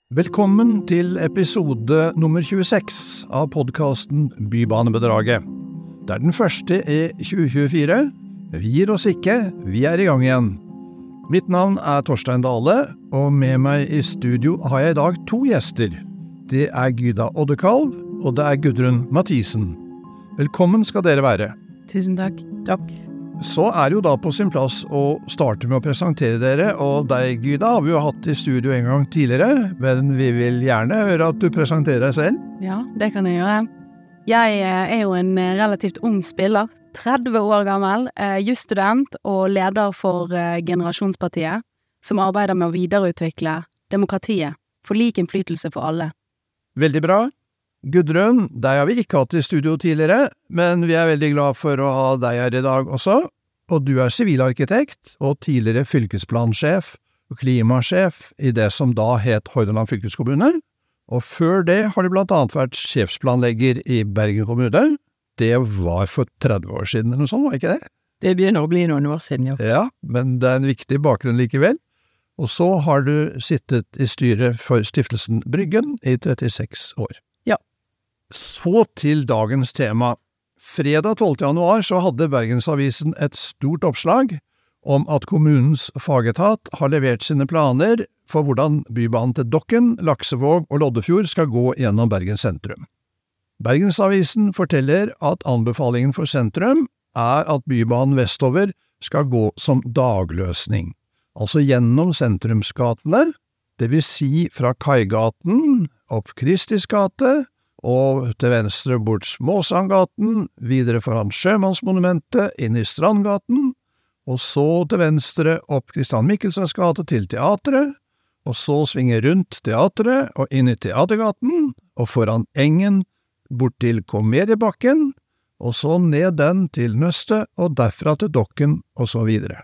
Velkommen til episode nummer 26 av podcasten Bybanebedraget. Det er den første i 2024. Vi gir oss ikke, vi er i gang igjen. Mitt navn er Torstein Dale, og med meg i studio har jeg i dag to gjester. Det er Gyda Oddekalv, og det er Gudrun Mathisen. Velkommen skal dere være. Tusen takk. Takk. Så er det jo da på sin plass å starte med å presentere dere, og deg, Gyda, har vi jo hatt i studio en gang tidligere, men vi vil gjerne høre at du presenterer deg selv. Ja, det kan jeg gjøre. Jeg er jo en relativt ung spiller, 30 år gammel, jusstudent og leder for Generasjonspartiet, som arbeider med å videreutvikle demokratiet for lik innflytelse for alle. Veldig bra. Gudrun, deg har vi ikke hatt i studio tidligere, men vi er veldig glad for å ha deg her i dag også, og du er sivilarkitekt og tidligere fylkesplansjef og klimasjef i det som da het Hordaland fylkeskommune, og før det har du blant annet vært sjefsplanlegger i Bergen kommune. Det var for 30 år siden eller noe sånt, var ikke det? Det begynner å bli noen år siden, ja. Ja, men det er en viktig bakgrunn likevel. Og så har du sittet i styret for stiftelsen Bryggen i 36 år. Så til dagens tema. Fredag 12. januar så hadde Bergensavisen et stort oppslag om at kommunens fagetat har levert sine planer for hvordan bybanen til Dokken, Laksevåg og Loddefjord skal gå gjennom Bergen sentrum. Bergensavisen forteller at anbefalingen for sentrum er at bybanen vestover skal gå som dagløsning, altså gjennom sentrumsgatene, det vil si fra Kaigaten opp Kristis gate, og til venstre bort Småsandgaten, videre foran Sjømannsmonumentet, inn i Strandgaten, og så til venstre opp Kristian Mikkelsens gate til teatret, og så svinge rundt teatret og inn i Teatergaten, og foran Engen bort til Komediebakken, og så ned den til Nøstet, og derfra til Dokken, og så videre.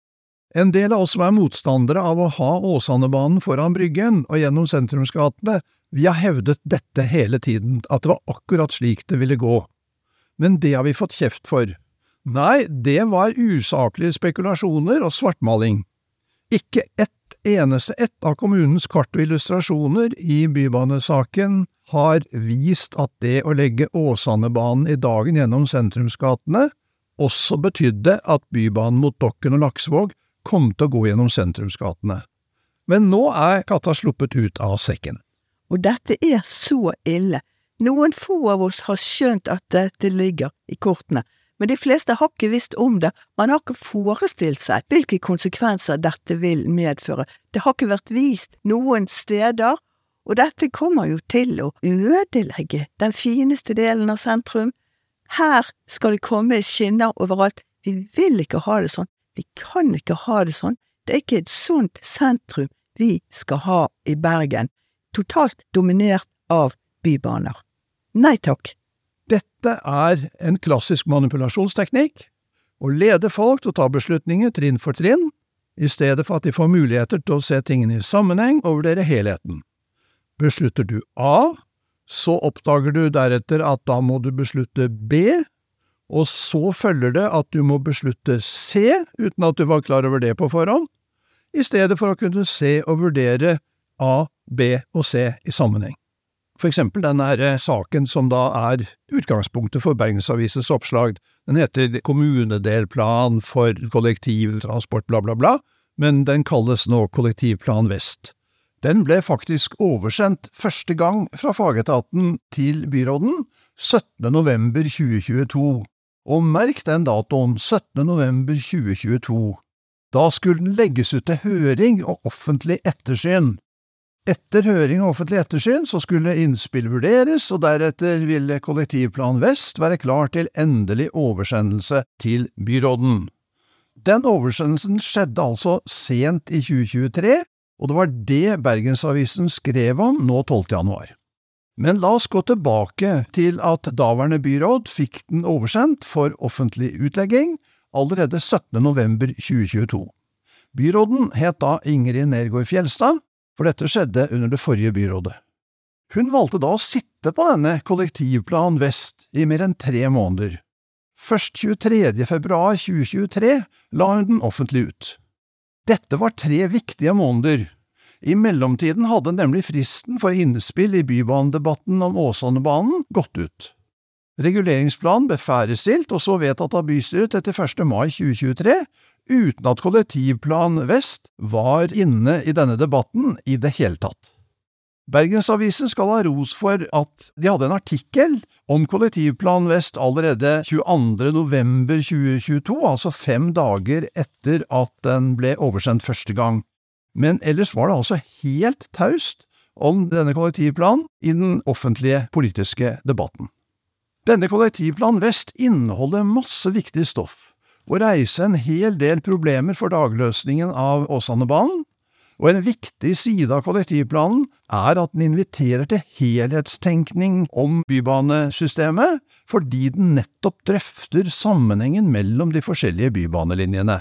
En del av oss som er motstandere av å ha Åsanebanen foran Bryggen og gjennom sentrumsgatene, vi har hevdet dette hele tiden, at det var akkurat slik det ville gå. Men det har vi fått kjeft for. Nei, det var usaklige spekulasjoner og svartmaling. Ikke ett av kommunens kart og illustrasjoner i bybanesaken har vist at det å legge Åsanebanen i dagen gjennom sentrumsgatene også betydde at bybanen mot Dokken og Laksevåg kom til å gå gjennom sentrumsgatene. Men nå er katta sluppet ut av sekken. Og dette er så ille. Noen få av oss har skjønt at dette ligger i kortene, men de fleste har ikke visst om det. Man har ikke forestilt seg hvilke konsekvenser dette vil medføre. Det har ikke vært vist noen steder, og dette kommer jo til å ødelegge den fineste delen av sentrum. Her skal det komme skinner overalt. Vi vil ikke ha det sånn. Vi kan ikke ha det sånn. Det er ikke et sånt sentrum vi skal ha i Bergen. Totalt dominert av bybaner. Nei takk. Dette er en klassisk manipulasjonsteknikk, å lede folk til å ta beslutninger trinn for trinn, i stedet for at de får muligheter til å se tingene i sammenheng og vurdere helheten. Beslutter du A, så oppdager du deretter at da må du beslutte B, og så følger det at du må beslutte C, uten at du var klar over det på forhånd, i stedet for å kunne se og vurdere A, B og C i sammenheng. For eksempel denne saken som da er utgangspunktet for Bergensavisens oppslag. Den heter Kommunedelplan for kollektivtransport bla bla bla, men den kalles nå Kollektivplan Vest. Den ble faktisk oversendt første gang fra fagetaten til byråden 17. november 2022. Og merk den datoen, 17. november 2022. Da skulle den legges ut til høring og offentlig ettersyn. Etter høring og offentlig ettersyn så skulle innspill vurderes, og deretter ville Kollektivplan Vest være klar til endelig oversendelse til byråden. Den oversendelsen skjedde altså sent i 2023, og det var det Bergensavisen skrev om nå 12. januar. Men la oss gå tilbake til at daværende byråd fikk den oversendt for offentlig utlegging allerede 17. november 2022. Byråden het da Ingrid Nergård Fjelstad, for dette skjedde under det forrige byrådet. Hun valgte da å sitte på denne Kollektivplan Vest i mer enn 3 måneder. Først 23. februar 2023 la hun den offentlig ut. Dette var 3 viktige måneder. I mellomtiden hadde nemlig fristen for innspill i bybanedebatten om Åsanebanen gått ut. Reguleringsplanen ble ferdigstilt og så vedtatt av bystyret etter 1. mai 2023, uten at Kollektivplan Vest var inne i denne debatten i det hele tatt. Bergensavisen skal ha ros for at de hadde en artikkel om Kollektivplan Vest allerede 22. november 2022, altså 5 dager etter at den ble oversendt første gang. Men ellers var det altså helt taust om denne kollektivplanen i den offentlige politiske debatten. Denne Kollektivplan Vest inneholder masse viktig stoff, og reiser en hel del problemer for dagløsningen av Åsanebanen, og en viktig side av kollektivplanen er at den inviterer til helhetstenkning om bybanesystemet, fordi den nettopp drøfter sammenhengen mellom de forskjellige bybanelinjene.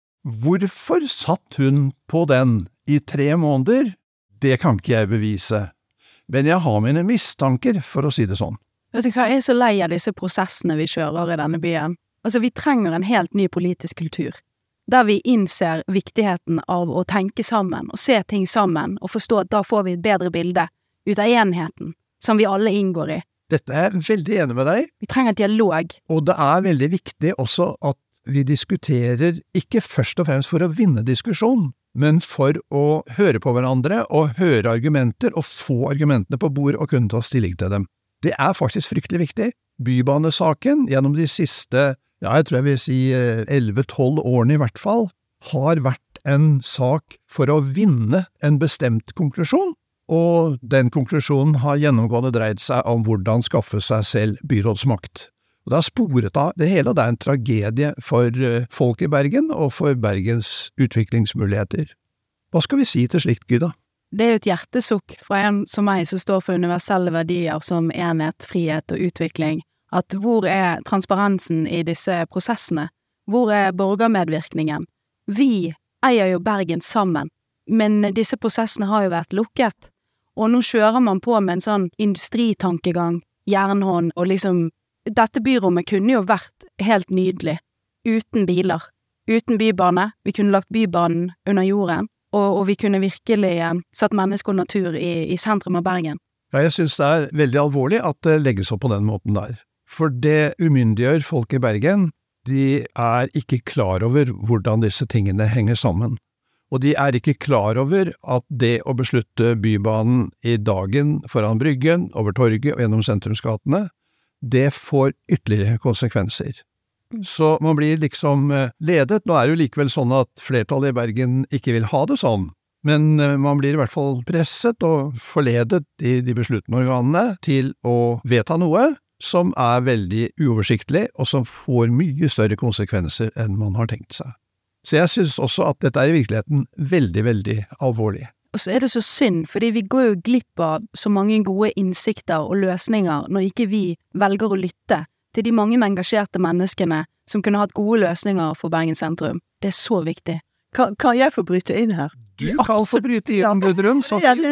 Hvorfor satt hun på den i 3 måneder? Det kan ikke jeg bevise, men jeg har mine mistanker, for å si det sånn. Vet du hva, jeg så lei av disse prosessene vi kjører i denne byen. Altså, vi trenger en helt ny politisk kultur, der vi innser viktigheten av å tenke sammen, og se ting sammen, og forstå at da får vi et bedre bilde ut av enheten, som vi alle inngår i. Dette er jeg veldig enig med deg. Vi trenger dialog. Og det er veldig viktig også at vi diskuterer ikke først og fremst for å vinne diskusjon, men for å høre på hverandre og høre argumenter og få argumentene på bord og kunne ta stilling til dem. Det er faktisk fryktelig viktig. Bybanesaken gjennom de siste, jeg tror jeg vil si 11-12 årene i hvert fall, har vært en sak for å vinne en bestemt konklusjon, og den konklusjonen har gjennomgående dreid seg om hvordan skaffe seg selv byrådsmakt. Og det er sporet av det hele, og det er en tragedie for folk i Bergen og for Bergens utviklingsmuligheter. Hva skal vi si til slikt, Gyda? Det er jo et hjertesukk fra en som meg som står for universelle verdier som enhet, frihet og utvikling, at hvor er transparensen i disse prosessene? Hvor er borgermedvirkningen? Vi eier jo Bergen sammen, men disse prosessene har jo vært lukket, og nå kjører man på med en sånn industritankegang, jernhånd, og liksom, dette byrommet kunne jo vært helt nydelig, uten biler, uten bybane, vi kunne lagt bybanen under jorden, og vi kunne virkelig satt menneske og natur i sentrum av Bergen. Ja, jeg synes det er veldig alvorlig at det legges opp på den måten der. For det umyndiggjør folk i Bergen, de er ikke klar over hvordan disse tingene henger sammen. Og de er ikke klar over at det å beslutte bybanen i dagen foran Bryggen, over torget og gjennom sentrumsgatene, det får ytterligere konsekvenser. Så man blir liksom ledet. Nå er det jo likevel sånn at flertallet i Bergen ikke vil ha det sånn, men man blir i hvert fall presset og forledet i de besluttende organene til å vedta noe som er veldig uoversiktlig og som får mye større konsekvenser enn man har tenkt seg. Så jeg synes også at dette er i virkeligheten veldig, veldig alvorlig. Og så er det så synd, fordi vi går jo glipp av så mange gode innsikter og løsninger når ikke vi velger å lytte til de mange engasjerte menneskene som kunne hatt gode løsninger for Bergen sentrum. Det er så viktig. Kan jeg få bryte inn her? Du kan få bryte inn, Gudrun.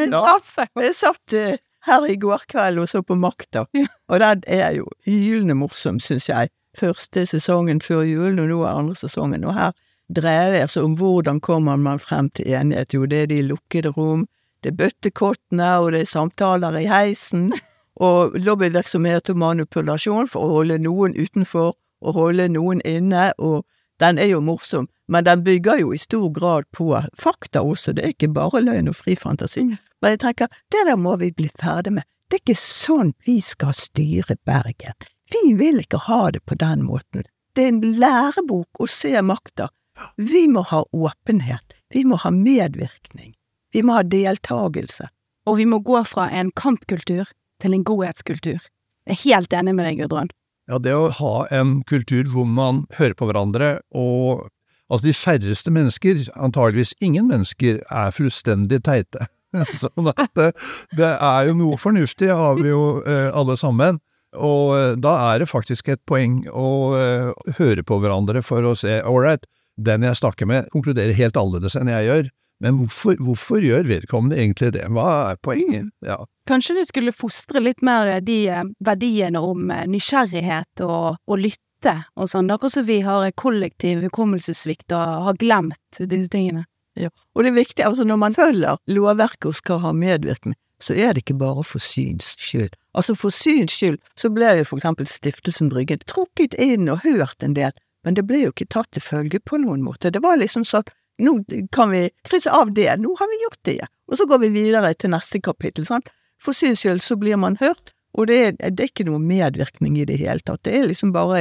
Jeg satt her i går kveld og så på Makta, og den er jo hylende morsom, synes jeg. Første sesongen før julen, og nå er andre sesongen, og her dreier det seg om hvordan kommer man frem til enighet. Jo, det er de lukkede rom, det er bøttekottene, og det er samtaler i heisen, og lobbyvirksomhet og manipulasjon for å holde noen utenfor og holde noen inne, og den er jo morsom, men den bygger jo i stor grad på fakta også, det er ikke bare løgn og fri fantasi. Men jeg tenker, det der må vi bli ferdig med. Det er ikke sånn vi skal styre Bergen. Vi vil ikke ha det på den måten. Det er en lærebok å se makta. Vi må ha åpenhet, vi må ha medvirkning, vi må ha deltagelse. Og vi må gå fra en kampkultur til en godhetskultur. Jeg er helt enig med deg, Gudrun. Ja, det å ha en kultur hvor man hører på hverandre, og altså de færreste mennesker, antageligvis ingen mennesker, er fullstendig teite. Sånn at det er jo noe fornuftig, har vi jo alle sammen. Og da er det faktisk et poeng å høre på hverandre for å se, all right, den jeg snakker med konkluderer helt annerledes enn jeg gjør. Men hvorfor gjør vedkommende egentlig det? Hva er poenget? Ja. Kanskje det skulle fostre litt mer de verdiene om nysgjerrighet og lytte og sånn. Akkurat så vi har kollektiv hukommelsessvikt og har glemt disse tingene. Ja, og det viktige, altså når man følger lovverket og skal ha medvirkning, så det ikke bare for syns skyld. Altså for syns skyld, så ble jo for eksempel Stiftelsen Bryggen trukket inn og hørt en del, men det ble jo ikke tatt til følge på noen måte. Det var liksom sånn, nå kan vi krysse av det, nå har vi gjort det, og så går vi videre til neste kapittel, sant? For syns skyld så blir man hørt, og det ikke noe medvirkning i det hele tatt. Det liksom bare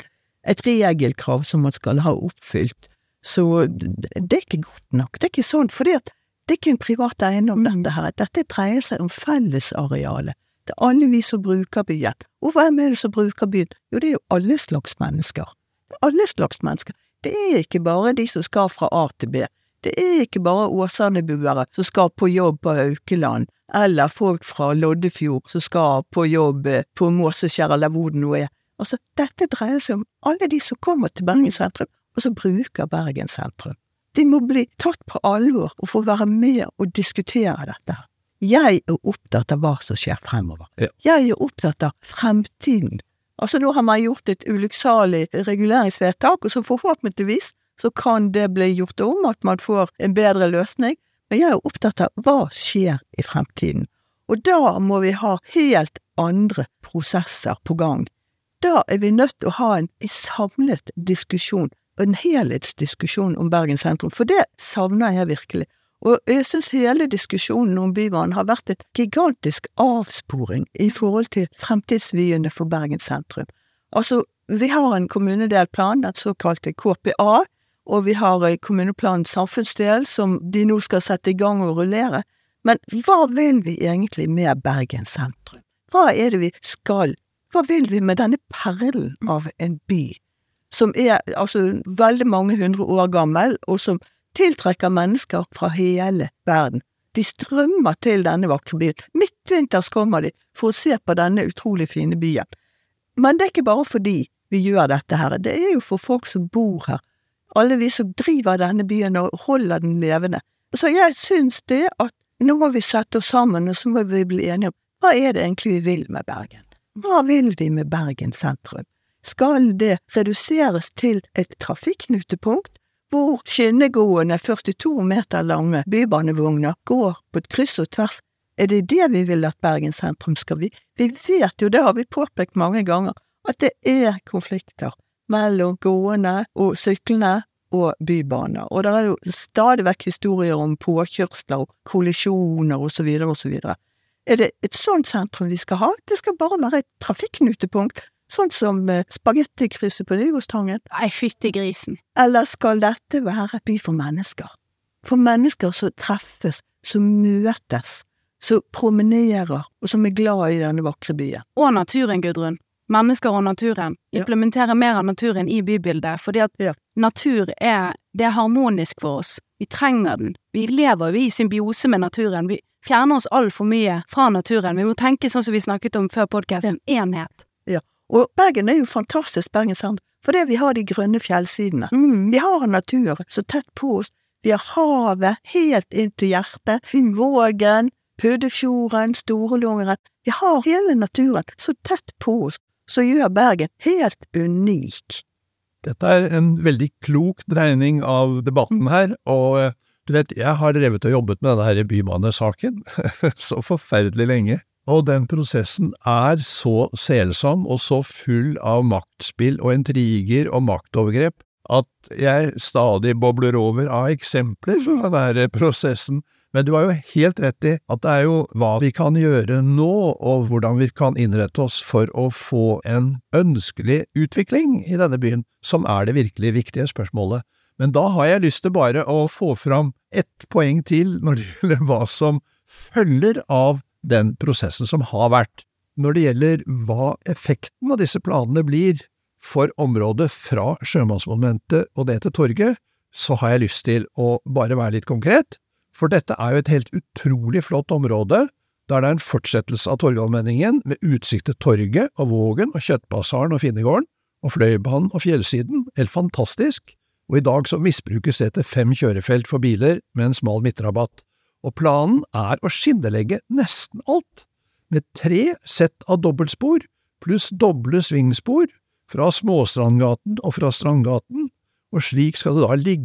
et regelkrav som man skal ha oppfylt. Så det ikke godt nok. Det ikke sånn, for det ikke en privat eiendom dette her. Dette dreier seg om fellesarealet. Det alle vi som bruker byen. Og hvem det som bruker byen? Jo, det jo alle slags mennesker. Alle slags mennesker. Det ikke bare de som skal fra A til B. Det ikke bare Åsane-buere som skal på jobb på Haukeland, eller folk fra Loddefjord som skal på jobb på Måseskjær eller hvor det nå Altså, dette dreier seg om alle de som kommer til Bergen sentrum, og som bruker Bergen sentrum. De må bli tatt på alvor og få være med og diskutere dette. Jeg opptatt av hva som skjer fremover. Ja. Jeg opptatt av fremtiden. Altså, nå har man gjort et ulykksalig reguleringsvedtak, og så forhåpentligvis så kan det bli gjort om at man får en bedre løsning. Men jeg opptatt av hva skjer i fremtiden. Og da må vi ha helt andre prosesser på gang. Da vi nødt til å ha en samlet diskusjon, en helhetsdiskusjon om Bergen sentrum, for det savner jeg virkelig. Og jeg synes hele diskusjonen om Bybanen har vært et gigantisk avsporing i forhold til fremtidsvyene for Bergen sentrum. Altså, vi har en kommunedelplan, den såkalte KPA, og vi har kommuneplan samfunnsdel som de nå skal sette i gang og rullere. Men hva vil vi egentlig med Bergen sentrum? Hva det vi skal? Hva vil vi med denne perlen av en by, som altså veldig mange 100 år gammel, og som tiltrekker mennesker fra hele verden? De strømmer til denne vakre byen. Midtvinters kommer de for å se på denne utrolig fine byen. Men det ikke bare fordi vi gjør dette her, det jo for folk som bor her. Alle vi som driver denne byen og holder den levende. Så jeg synes det at nå må vi sette oss sammen, og så må vi bli enige om hva det egentlig vi vil med Bergen. Hva vil vi med Bergen sentrum? Skal det reduseres til et trafikknutepunkt, hvor skinnegående 42 meter lange bybanevogner går på et kryss og tvers? Det det vi vil at Bergen sentrum skal vi? Vi vet jo, det har vi påpekt mange ganger, at det konflikter mellom gående og syklende og bybaner. Og det jo stadig vekk historier om påkjørsler og kollisjoner og så videre og så videre. Det et sånt sentrum vi skal ha? Det skal bare være et trafikknutepunkt, sånn som spagettikrysset på Nygårdstangen. Nei, fytti grisen. Eller skal dette være et by for mennesker? For mennesker som treffes, som møtes, som promenerer, og som glad i denne vakre byen. Og naturen, Gudrun. Mennesker og naturen. Implementere mer av naturen i bybildet, fordi at natur det harmonisk for oss. Vi trenger den. Vi lever i symbiose med naturen. Vi fjerner oss alt for mye fra naturen. Vi må tenke sånn som vi snakket om før podcasten, enhet. Ja, og Bergen jo fantastisk, Bergen sentrum, fordi vi har de grønne fjellsidene. Vi har natur så tett på oss. Vi har havet helt inn til hjertet, Vågen, Puddefjorden, Storelungeren. Vi har hele naturen så tett på oss, så gjør Bergen helt unik. Dette en veldig klok dreining av debatten her, og du vet, jeg har drevet og jobbet med denne her bybanesaken så forferdelig lenge, og den prosessen så selsom og så full av maktspill og intriger og maktovergrep at jeg stadig bobler over av eksempler fra denne prosessen. Men du har jo helt rett i at det jo hva vi kan gjøre nå, og hvordan vi kan innrette oss for å få en ønskelig utvikling i denne byen, som det virkelig viktige spørsmålet. Men da har jeg lyst til bare å få fram ett poeng til når det gjelder hva som følger av den prosessen som har vært. Når det gjelder hva effekten av disse planene blir for området fra Sjømannsmonumentet og det til torget, så har jeg lyst til å bare være litt konkret. For dette jo et helt utrolig flott område, der det en fortsettelse av Torgallmenningen med utsikt til torget og Vågen og Kjøttbasaren og Finnegården og Fløibanen og Fjellsiden, helt fantastisk. Og i dag så misbrukes det til 5 kjørefelt for biler med en smal midtrabatt. Og planen å skinnelegge nesten alt, med 3 sett av dobbeltspor, pluss doble svingspor fra Småstrandgaten og fra Strandgaten, og slik skal det da ligge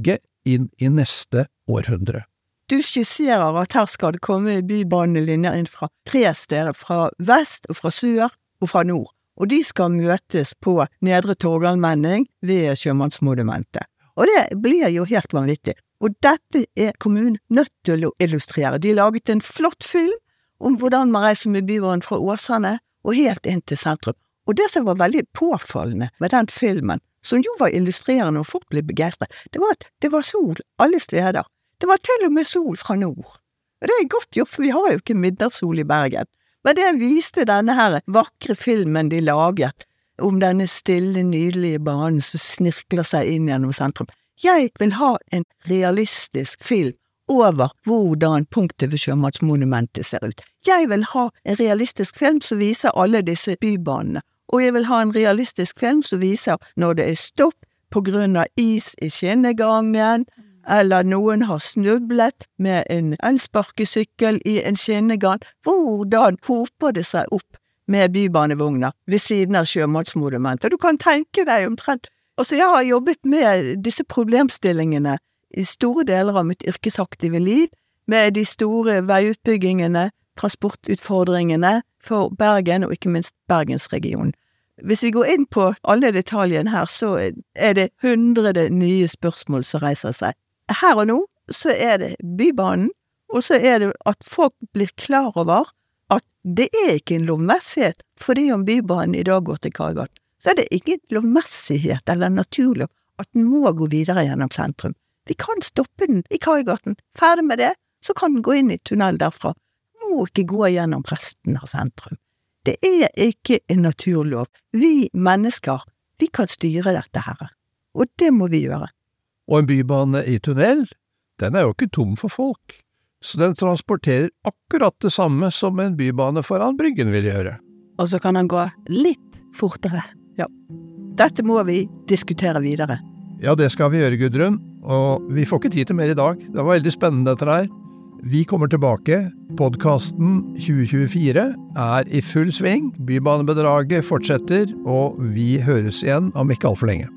inn i neste århundre. Du skisserer at her skal det komme bybanelinjer inn fra 3 steder, fra vest og fra sør og fra nord. Og de skal møtes på Nedre Torgallmenning ved Sjømannsmonumentet. Og det blir jo helt vanvittig. Og dette kommunen nødt til å illustrere. De laget en flott film om hvordan man reiser med bybanen fra Åsane og helt inn til sentrum. Og det som var veldig påfallende med den filmen, som jo var illustrerende og folk ble begeistret, det var at det var sol alle steder. Det var til og med sol fra nord. Og det godt gjort, for vi har jo ikke midnattssol i Bergen. Men det viste denne her vakre filmen de laget, om denne stille, nydelige banen som snirkler seg inn gjennom sentrum. Jeg vil ha en realistisk film over hvordan punktet ved Sjømannsmonumentet ser ut. Jeg vil ha en realistisk film som viser alle disse bybanene. Og jeg vil ha en realistisk film som viser når det stopp på grunn av is i skinnegangen, eller noen har snublet med en elsparkesykkel i en skinnegang. Hvordan hoper det seg opp med bybanevogner ved siden av Sjømannsmonumentet? Du kan tenke deg omtrent. Altså, jeg har jobbet med disse problemstillingene i store deler av mitt yrkesaktive liv, med de store veiutbyggingene, transportutfordringene for Bergen, og ikke minst Bergensregionen. Hvis vi går inn på alle detaljene her, så det 100 nye spørsmål som reiser seg. Her og nå så det bybanen, og så det at folk blir klar over at det ikke en lovmessighet, fordi om bybanen i dag går til Kaigaten, så det ikke lovmessighet eller naturlig at den må gå videre gjennom sentrum. Vi kan stoppe den i Kaigaten, ferdig med det, så kan den gå inn i tunnel derfra. Må ikke gå gjennom resten av sentrum. Det ikke en naturlov. Vi mennesker, vi kan styre dette her, og det må vi gjøre. Og en bybane i tunnel, den jo ikke tom for folk, så den transporterer akkurat det samme som en bybane foran Bryggen vil gjøre. Og så kan den gå litt fortere. Ja, dette må vi diskutere videre. Ja, det skal vi gjøre, Gudrun, og vi får ikke tid til mer i dag. Det var veldig spennende dette her. Vi kommer tilbake. Podcasten 2024 i full sving. Bybanebedraget fortsetter, og vi høres igjen om ikke alt for lenge.